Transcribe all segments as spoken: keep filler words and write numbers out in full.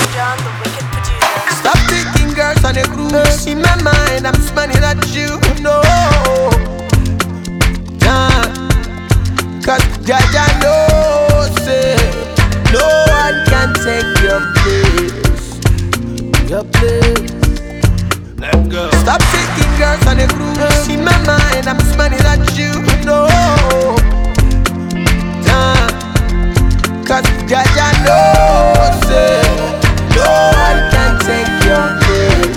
John, the wicked producer. Stop taking girls on a cruise. In my mind, I'm smiling at you. No, nah, cause Jaja knows it. No one can take your place. Your place. Let's go. Stop taking girls on a cruise. In my mind, I'm smiling at you. No, nah, cause Jaja knows it. No one can take your place.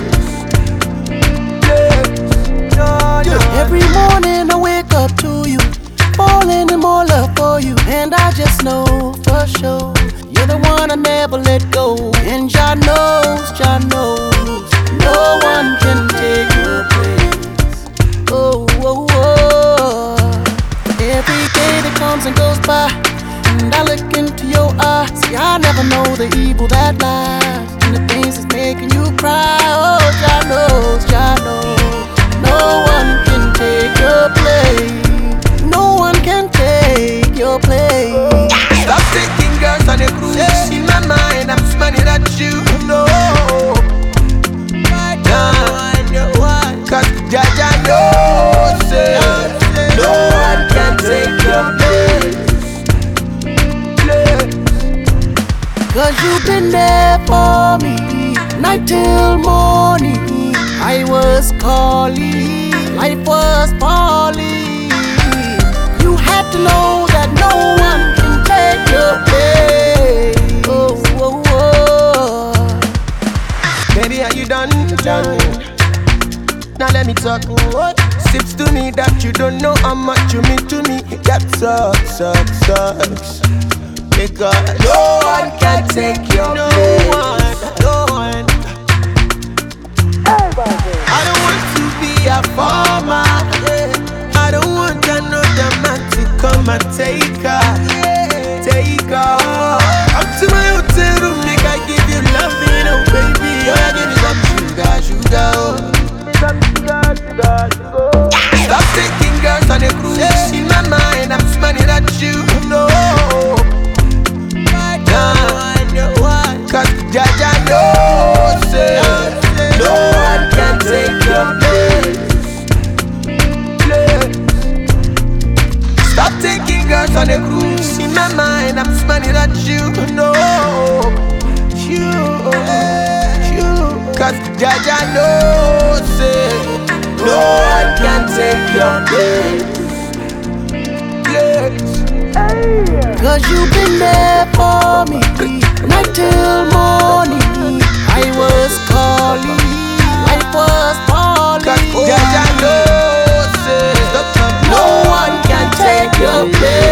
Place. No, no. Every morning I wake up to you, falling in more love for you, and I just know for sure you're the one I never let go. And Jah knows, Jah knows, no one can take your place. Oh, oh, oh. Every day that comes and goes by, and I look into your eyes, see I never know the evil that lies in the things that's making you cry. Oh, Jah knows, Jah knows, no one can take your place. No one can take your place. Stop taking girls on a cruise. In my mind, I'm smiling at you. No, nah, cause Jaja knows it. No one can take your place. Cause you've been there for me, night till morning. I was calling, life was falling. You had to know that no one can take your place. Oh, oh, oh. Baby, are you done? Done. Now let me talk. What? Sips to me that you don't know how much you mean to me. That sucks, sucks, sucks. Because no one can take your no place. One, no one. I don't want to be a farmer. I don't want another man to come and take her, take her. Come to my hotel room, make I give you loving, oh baby. Oh, I give you some sugar, sugar, oh. Some sugar, sugar, sugar. Stop taking girls on a cruise. In my mind, I'm smiling at you. No, nah, cause Jaja knows it. No one can take your place. Place. Stop taking girls on a cruise. In my mind, I'm smiling at you. No, you, you, cause Jaja knows it. No one can take your place. Place. Cause you've been there for me, night till morning. I was calling, life was falling. Cause Jaja knows it. No one can take your place.